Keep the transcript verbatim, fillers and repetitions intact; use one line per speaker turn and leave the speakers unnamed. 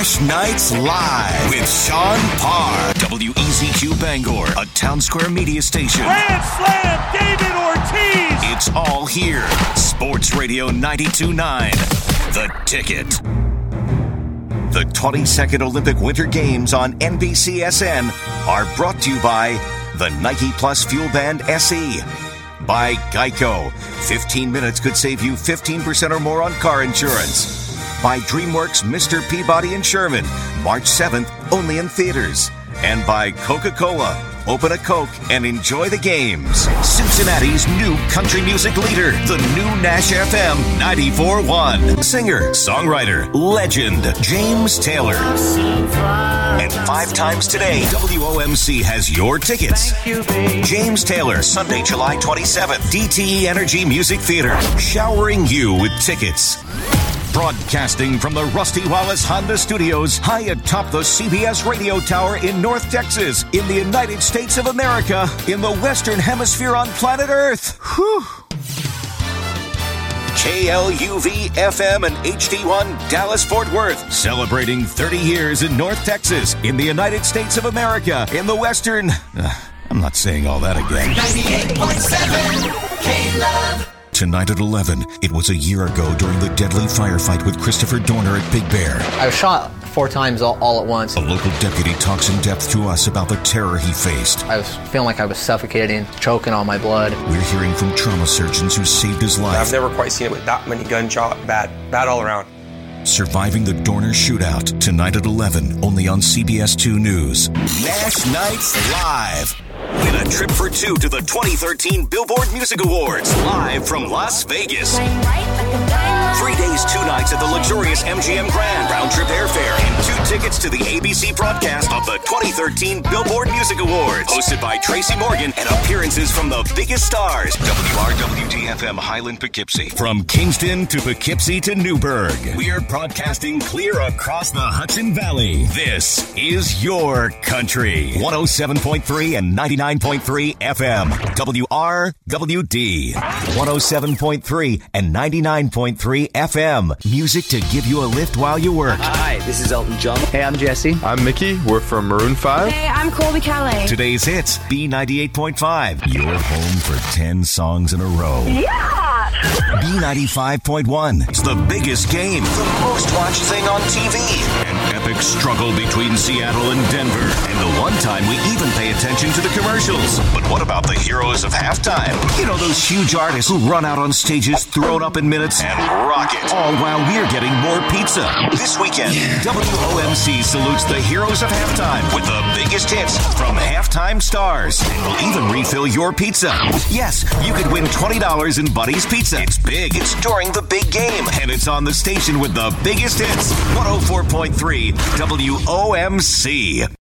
Nash Nights Live with Sean Parr. W E Z Q Bangor, a Town Square media station.
Grand Slam, David Ortiz.
It's all here. Sports Radio ninety-two point nine. The Ticket. The twenty-second Olympic Winter Games on N B C S N are brought to you by the Nike Plus Fuel Band S E. By Geico. fifteen minutes could save you fifteen percent or more on car insurance. By DreamWorks Mister Peabody and Sherman. March seventh, only in theaters. And by Coca-Cola. Open a Coke and enjoy the games. Cincinnati's new country music leader, the new Nash F M ninety-four point one. Singer, songwriter, legend, James Taylor. And five times today, W O M C has your tickets. James Taylor, Sunday, July twenty-seventh. D T E Energy Music Theater, showering you with tickets. Broadcasting from the Rusty Wallace Honda Studios, high atop the C B S radio tower in North Texas, in the United States of America, in the Western Hemisphere on planet Earth. Whew. K L U V F M and H D one Dallas-Fort Worth, celebrating thirty years in North Texas, in the United States of America, in the Western... Uh, I'm not saying all that again.
ninety-eight point seven K-Love.
Tonight at eleven, it was a year ago during the deadly firefight with Christopher Dorner at Big Bear.
I was shot four times all, all at once.
A local deputy talks in depth to us about the terror he faced.
I was feeling like I was suffocating, choking on my blood.
We're hearing from trauma surgeons who saved his life.
I've never quite seen it with that many gunshot, bad, bad all around.
Surviving the Dorner shootout, tonight at eleven, only on C B S two News. Nash Nights Live. Win a trip for two to the twenty thirteen Billboard Music Awards, live from Las Vegas. Three days, two nights at the luxurious M G M Grand, round-trip airfare, and two tickets to the A B C broadcast of the twenty thirteen Billboard Music Awards, hosted by Tracy Morgan, and appearances from the biggest stars. W R W D F M Highland Poughkeepsie. From Kingston to Poughkeepsie to Newburgh, we are broadcasting clear across the Hudson Valley. This is your country. one oh seven point three and ninety-nine point three F M. W R W D. one oh seven point three and ninety-nine point three F M. Music to give you a lift while you work.
Hi, this is Elton John.
Hey, I'm Jesse.
I'm Mickey. We're from Maroon five.
Hey, I'm Colby Calais.
Today's hits, B ninety-eight point five. You're home for ten songs in a row.
Yeah!
B ninety-five point one. It's the biggest game, the most watched thing on T V. An epic struggle between Seattle and Denver. And the one time we even pay attention to the commercials. But what about the heroes of halftime? You know, those huge artists who run out on stages, thrown up in minutes, and rock it. All while we're getting more pizza. This weekend, yeah. W O M C salutes the heroes of halftime with the biggest hits from halftime stars. And we'll even refill your pizza. Yes, you could win twenty dollars in Buddy's Pizza. It's big. It's during the big game. And it's on the station with the biggest hits. one oh four point three W O M C.